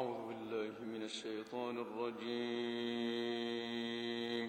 أعوذ بالله من الشيطان الرجيم.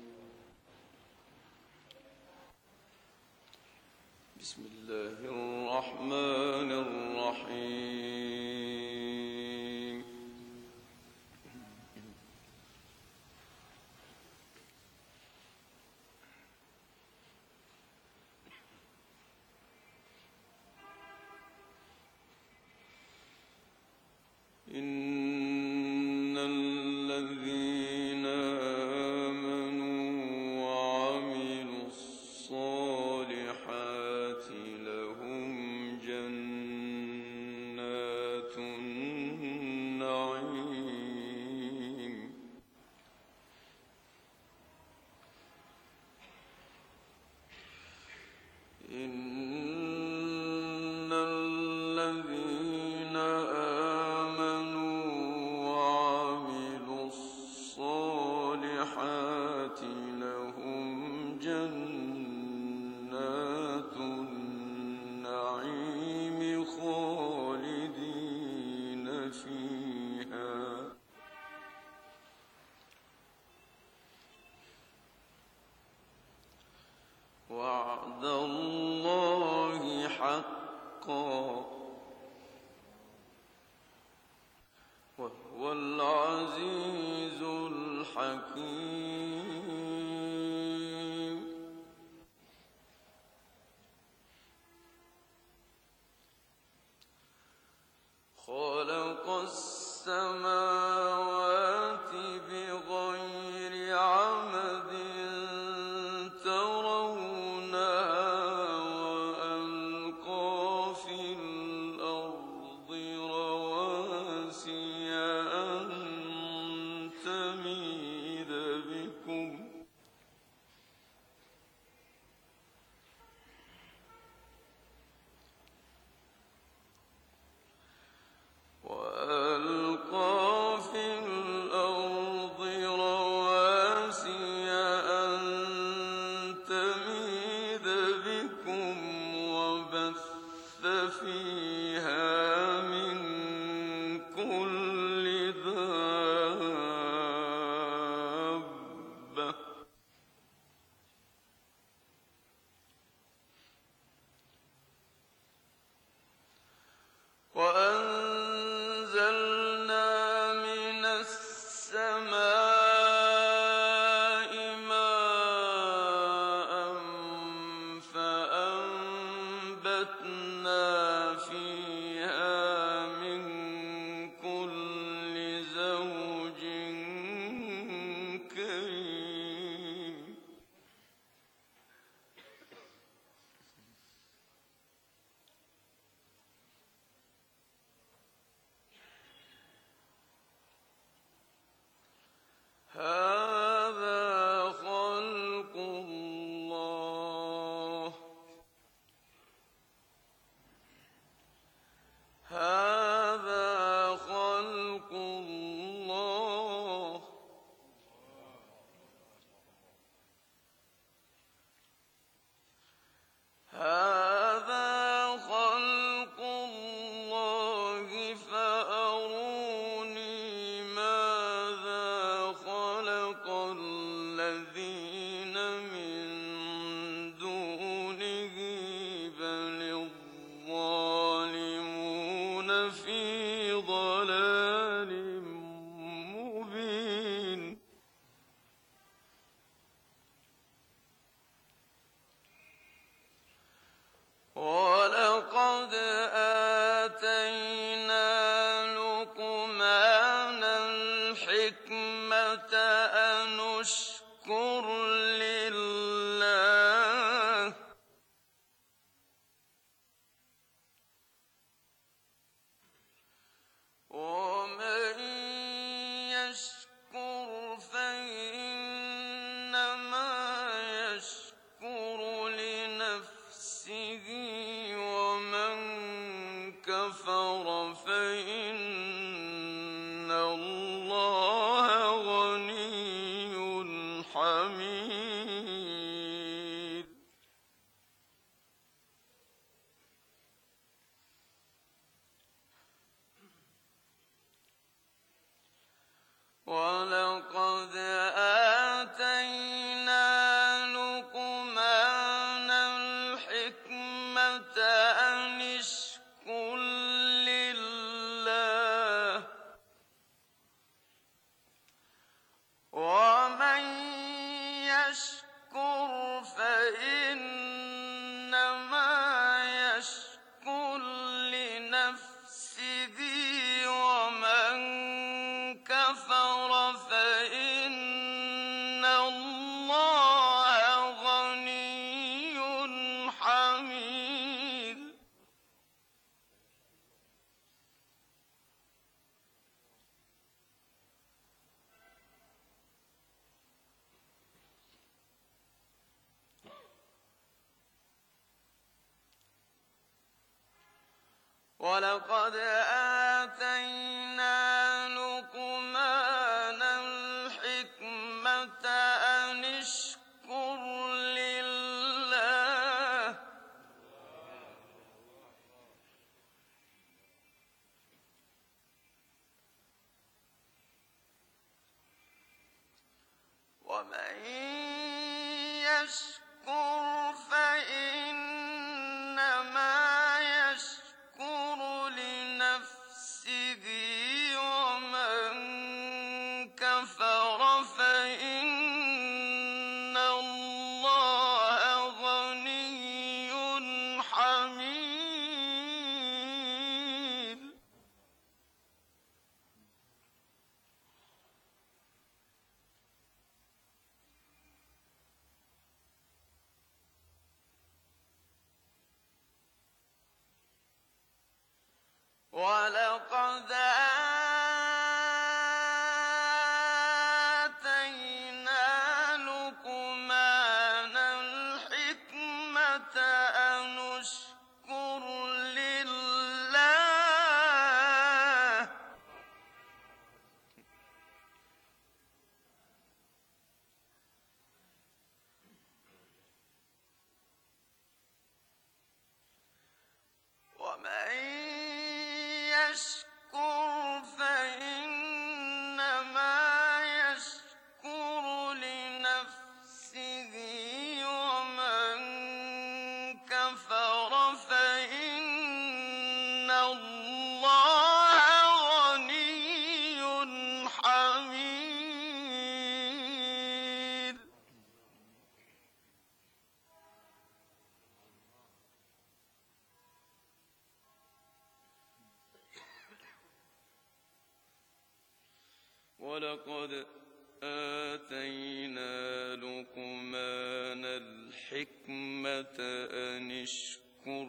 بسم الله الرحمن الرحيم. إن الذين آمنوا وعملوا الصالحات لهم جنات النعيم. إن الذين آمنوا وعملوا الصالحات لهم جنات النعيم خالدين فيها. وعد الله حقا وهو العزيز الحكيم. خلق السماوات بغير عمد ترونها وألقى في الأرض رواسي أن تميد بكم وبث فيها من كل دابة وأنزلنا من السماء ماء فأنبتنا فيها من كل زوج كريم. هذا خلق الله. هذا خلق الله. هذا خلق الله فأروني ماذا خلق الذين من دونه بل الظالمون في ضلال مبين. ولقد آتينا لقمان الحكمة أن اشكر لله ومن يشكر فإنما يشكر لنفسه ومن كفر فإن الله غني حميد. أن اشكر لله ومن يشكر فإنما يشكر لنفسه ومن كفر فإن الله غني حميد ولقد آتينا لقمان الحكمة أن اشكر لله ومن يشكر فإنما يشكر لنفسه ومن كفر فإن الله غني حميد ولقد آتينا لقمان الحكمة أن اشكر لله ومن يشكر فإنما يشكر لنفسه ومن كفر فإن الله غني حميد ولقد آتينا لقمان الحكمة أن اشكر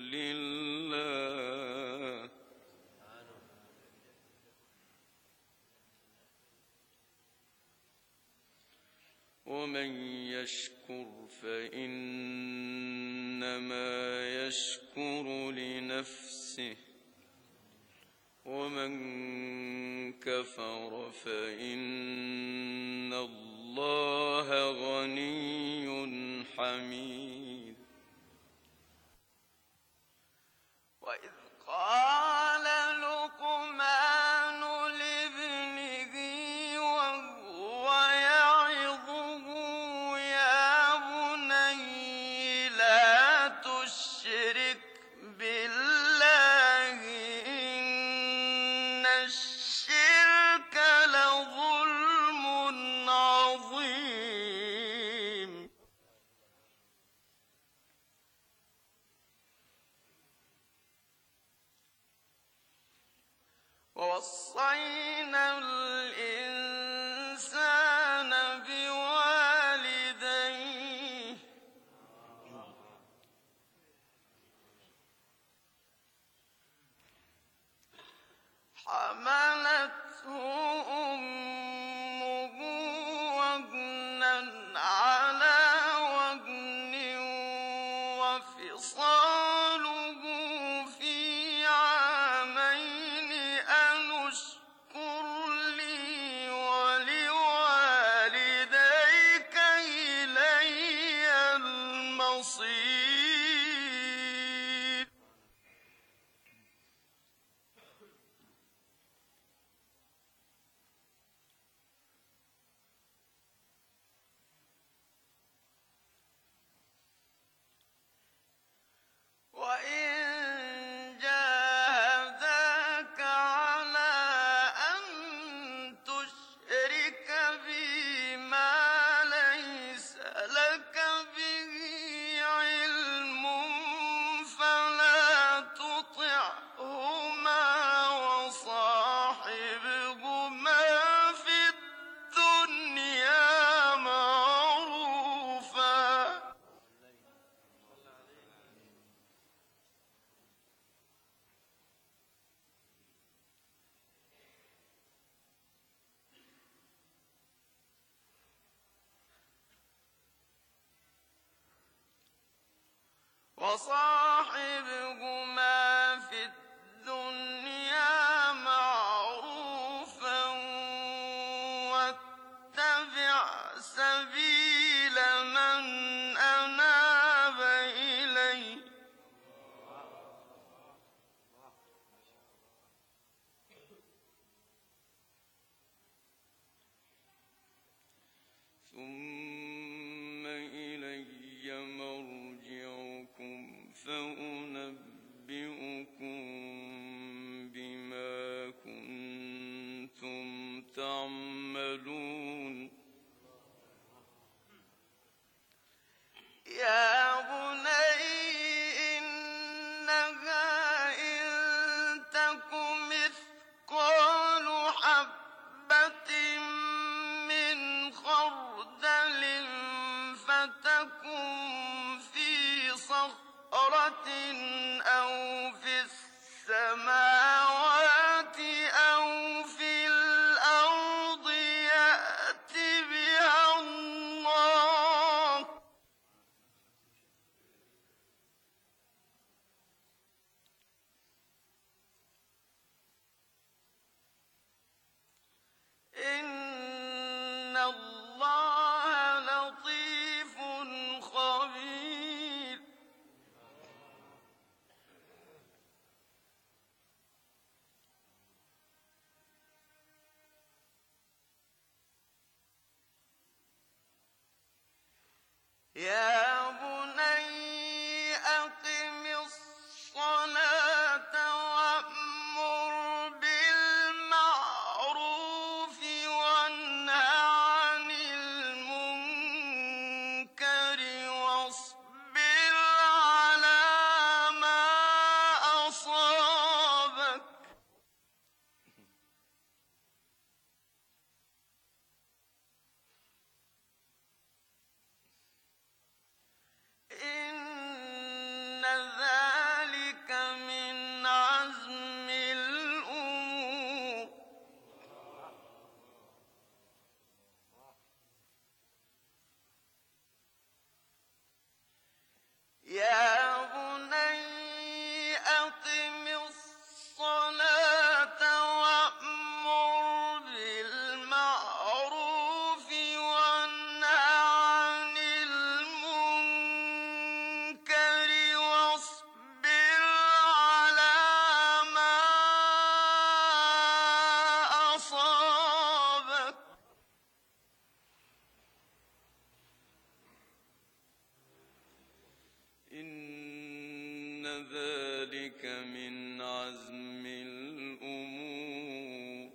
لله ومن يشكر فإنما يشكر لنفسه ومن كفر فإن الله غني حميد وإذ قال لقمان لابنه وهو يعظه يا بني لا تشرك بالله إن الشرك لظلم عظيم ووصينا الإنسان بوالديه حملته أمه وهنا على وهن وفصاله في عامين أن اشكر لي وصاحبهما في الدنيا معروفا واتبع سبيل من أناب إلي ثم إلي مرجعكم فأنبئكم بما كنتم تعملون يا بني إنها إن تك مثقال حبة من خردل فتكن في صخرة أو في السماوات أو في الأرض يأت بها الله إن الله لطيف خبير يا بني أقم الصلاة وأمر بالمعروف وانه عن المنكر واصبر على ما أصابك إن ذلك من عزم الأمور يا بني أقم الصلاة وأمر بالمعروف وانه عن المنكر واصبر على ما أصابك إن ذلك من عزم الأمور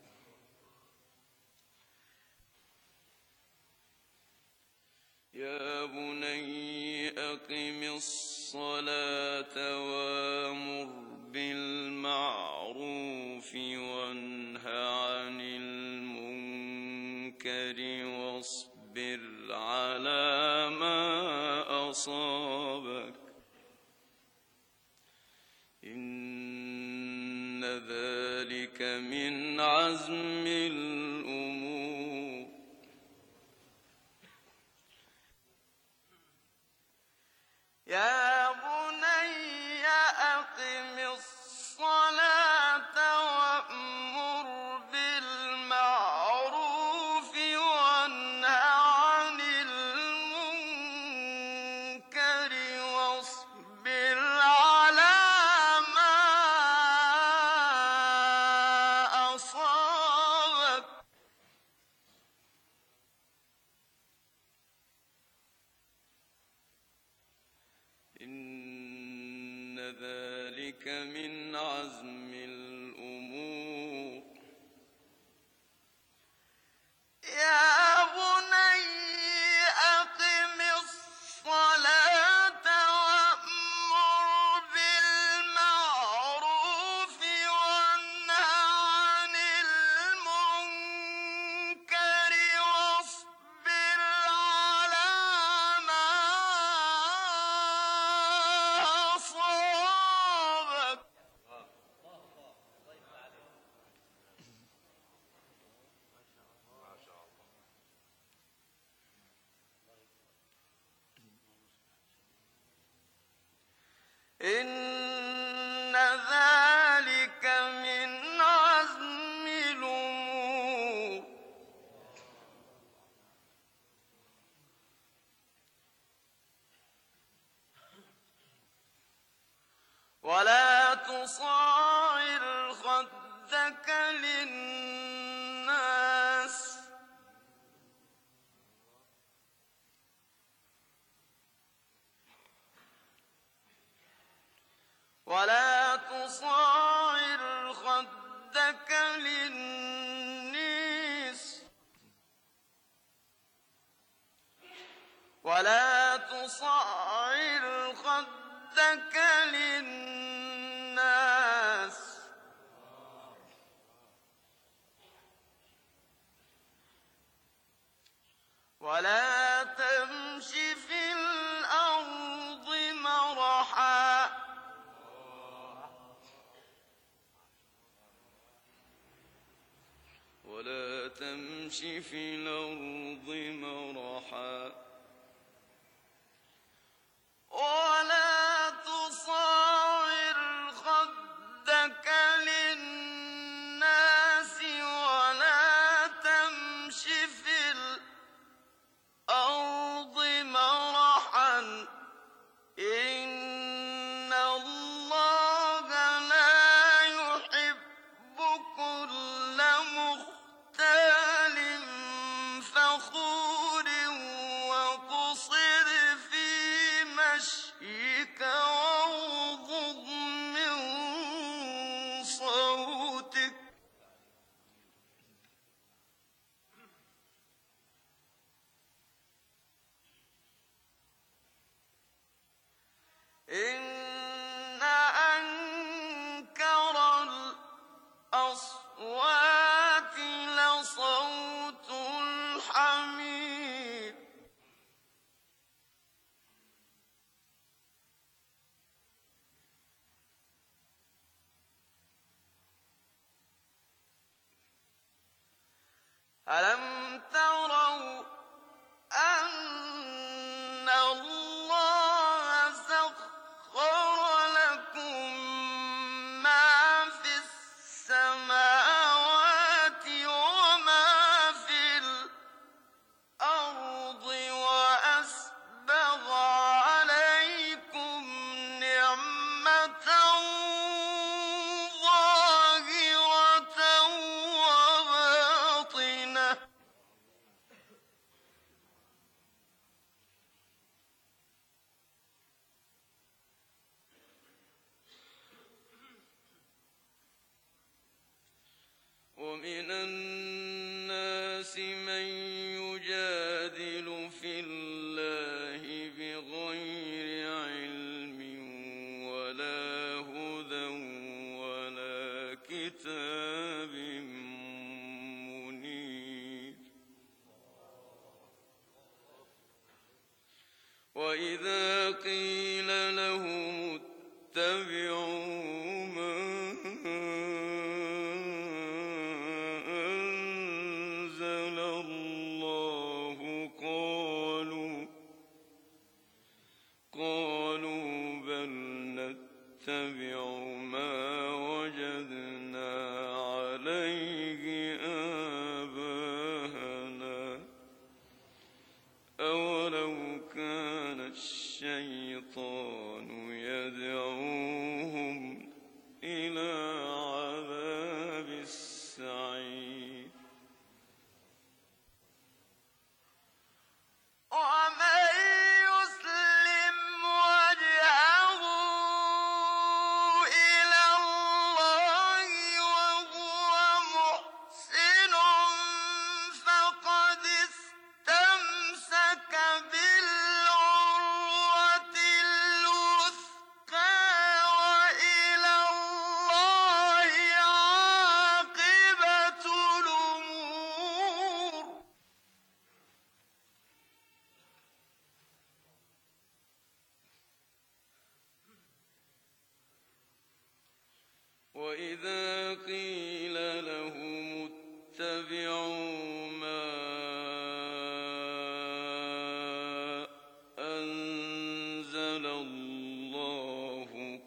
يا بني أقم الصلاة وأمر بالمعروف وانه عن المنكر واصبر على ما أصابك إن ذلك من عزم الأمور يا بني أقم الصلاة وأمر بالمعروف وانه عن المنكر واصبر على ما أصابك إن ذلك من عزم الأمور يا بني أقم الصلاة وأمر بالمعروف وانه عن المنكر واصبر على ما أصابك إن ذلك من عزم الأمور. ولا تصعر خدك للناس ولا تصعر خدك للناس ولا تصعر خدك للناس ولا تمش في الأرض مرحا ولا تمش في الأرض مرحا ولا تصعر خدك للناس ولا تمش في الأرض مرحا إن الله لا يحب كل مختال فخور وقصر في مشيك واغضض من صوتك إن أنكر الأصوات لصوت الحمير ألم تروا أن الله سخر لكم ما في السماوات وما في الأرض وأسبغ عليكم نعمة ظاهرة وباطنة ومن الناس من يجادل في الله بغير علم ولا هدى ولا كتاب منير وإذا قيل لهم اتبعوا ما أنزل الله قالوا بل نتبع ما وجدنا عليه آباءنا أولو كان الشيطان يدعوهم إلى عذاب السعير ومن يسلم وجهه إلى الله وهو محسن فقد استمسك بالعروة الوثقى وإلى الله عاقبة الأمور وإذا قيل لهم اتبعوا ما أنزل الله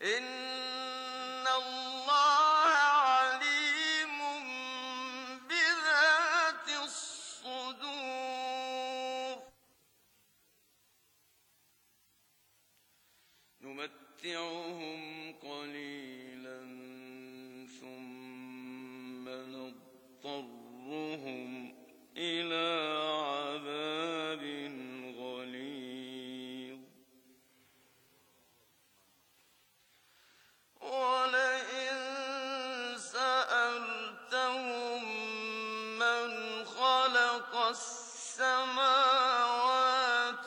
إن الله عليم بذات الصدور نمتعهم قليلا ثم نضطرهم إلى عذاب غليظ ولئن سألتهم من خلق السماوات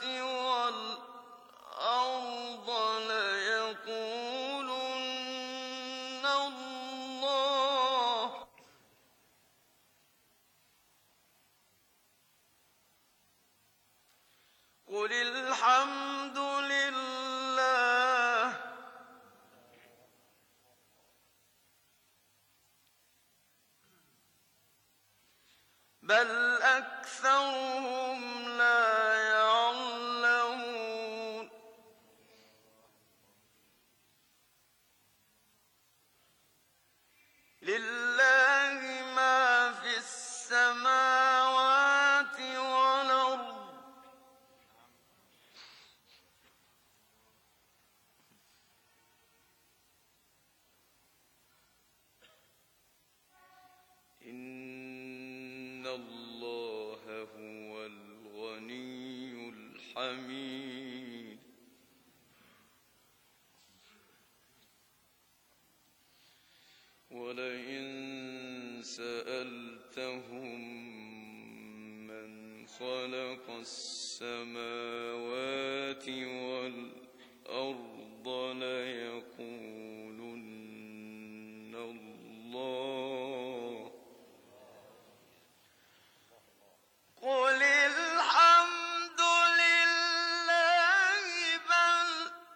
والأرض ليقولن الله قل الحمد لله بل أكثرهم لا يعلمون لله ما في السماوات والأرض إن الله هو الغني الحميد ولئن سألتهم من خلق السماوات والأرض ليقولن الله قل الحمد لله بل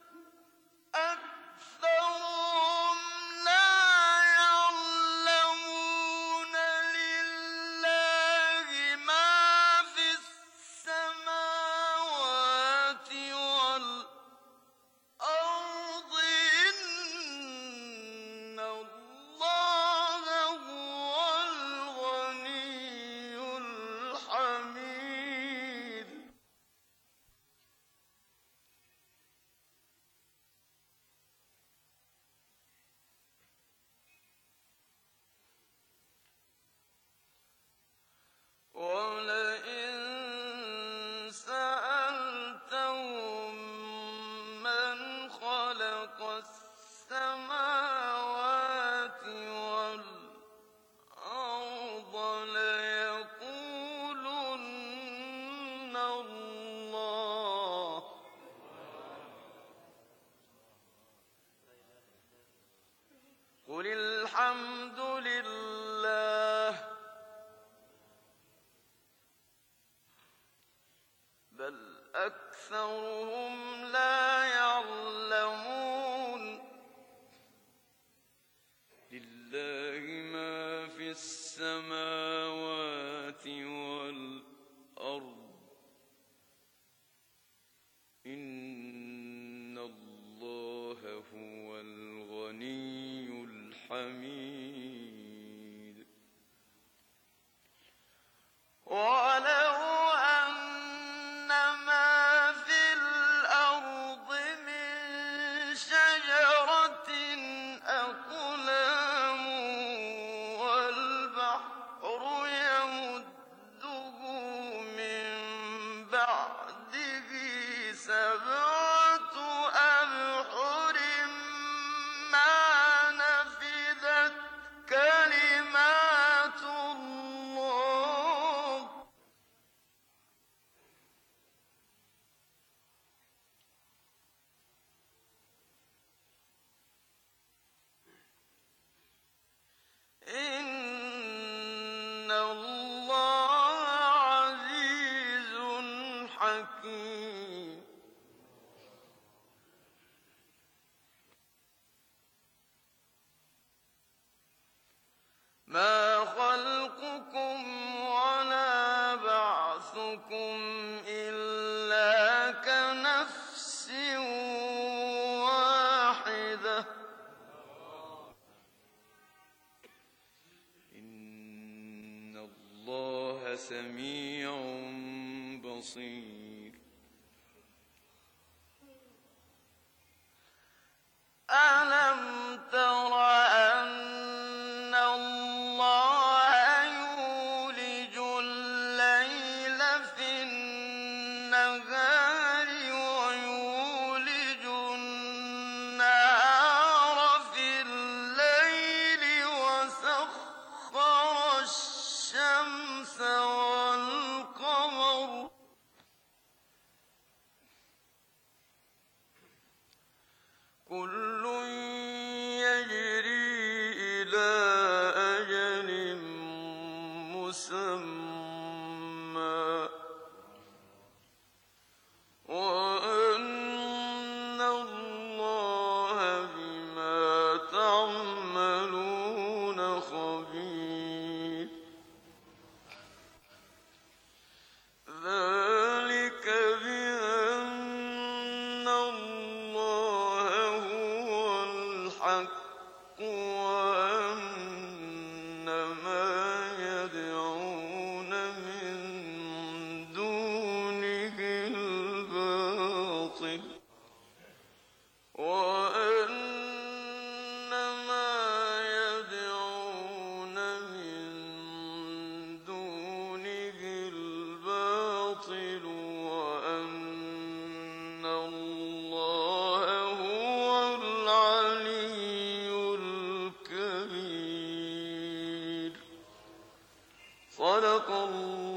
أكثرهم لا يعلمون لله ما في السماوات والأرض إن الله هو الغني الحميد ولئن سألتهم من خلق السماوات والأرض ليقولن الله قل الحمد لله بل أكثرهم لا يعلمون لله ما في السماوات والأرض إن الله هو الغني الحميد ولو أن ما في الأرض من شجرة أقلام والبحر يمده من بعده سبعة أبحر ما نفدت كلمات الله إن الله عزيز حكيم سميع بصير. ألم تر أن الله يولج الليل في النهار ويولج النهار في الليل وسخر الشمس والقمر كل يجري إلى أجل مسمى وأن الله بما تعملون خبير. ذلك بأن الله هو الحق وأن ما يدعون من دونه الباطل وأن ما يدعون من دونه الباطل وأن الله هو العلي الكبير. صدق الله.